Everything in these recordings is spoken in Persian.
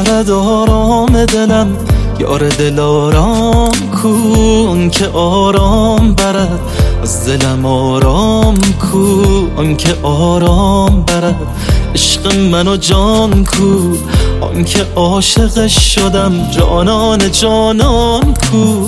برد آرام دلم، یار دل آرام کن که آرام برد از دلم، آرام کن که آرام برد عشق من و جان کو، آن که عاشقش شدم جانان جانان کو.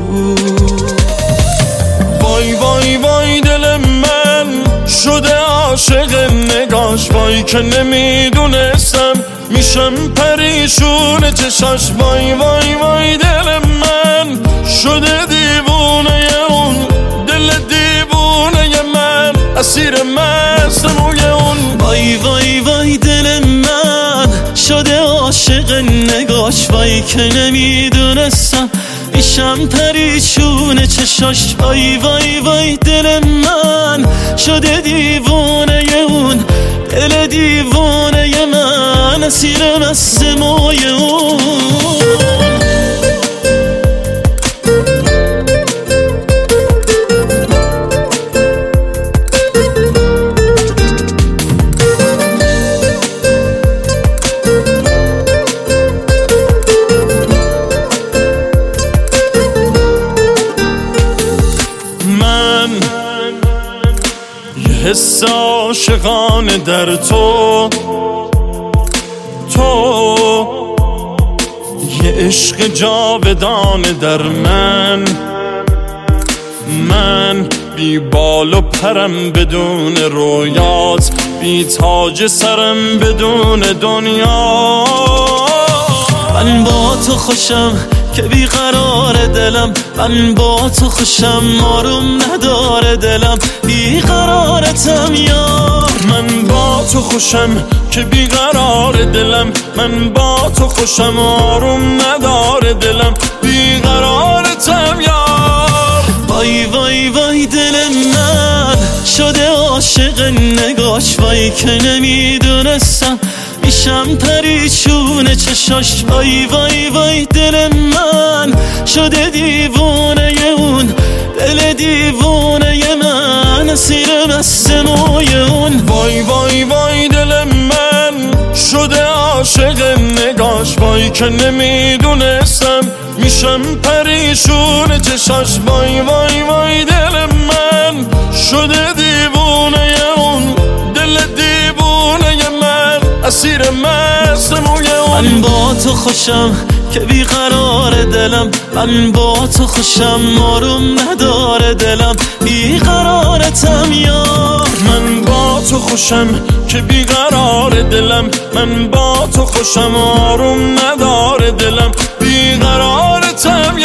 وای وای وای دل من شده عاشق نگاش، وای که نمیدونستم میشم پریشون چشاش. وای وای وای دل من شده دیوونه اون، دل دیوونه من اسیر مست موی اون. وای وای وای دل من شده عاشق نگاش، وای که نمیدونستم میشم پریشون چشاش. وای وای وای دل من شده دیوونه اون، دل دیوونه من اسیر مست موی اون. حس عاشقانه در تو یه عشق جاودانه در من بی بال و پرم بدون رویات، بی تاج سرم بدون دنیا. من با تو خوشم که بیقرار دلم، من با تو خوشم آروم نداره دلم، بیقرارتم یار. من با تو خوشم که بیقرار دلم، من با تو خوشم آروم نداره دلم، بیقرارتم یار. وای وای وای دل من شده عاشق نگاش، وای که نمیدونستم میشم پریشون چشاش. وای وای وای دل من شده دیوونه اون، دل دیوونه من اسیر مست موی اون. وای وای وای دل من شده عاشق نگاش، وای که نمیدونستم میشم پریشون چشاش. وای وای وای دل من شده دیوونه اون، دل دیوونه من اسیر مست موی اون. من با تو خوشم که بیقرار دلم، من با تو خوشم آروم نداره دلم، بیقرارتم یار. من با تو خوشم که بیقرار دلم، من با تو خوشم آروم نداره دلم، بیقرارتم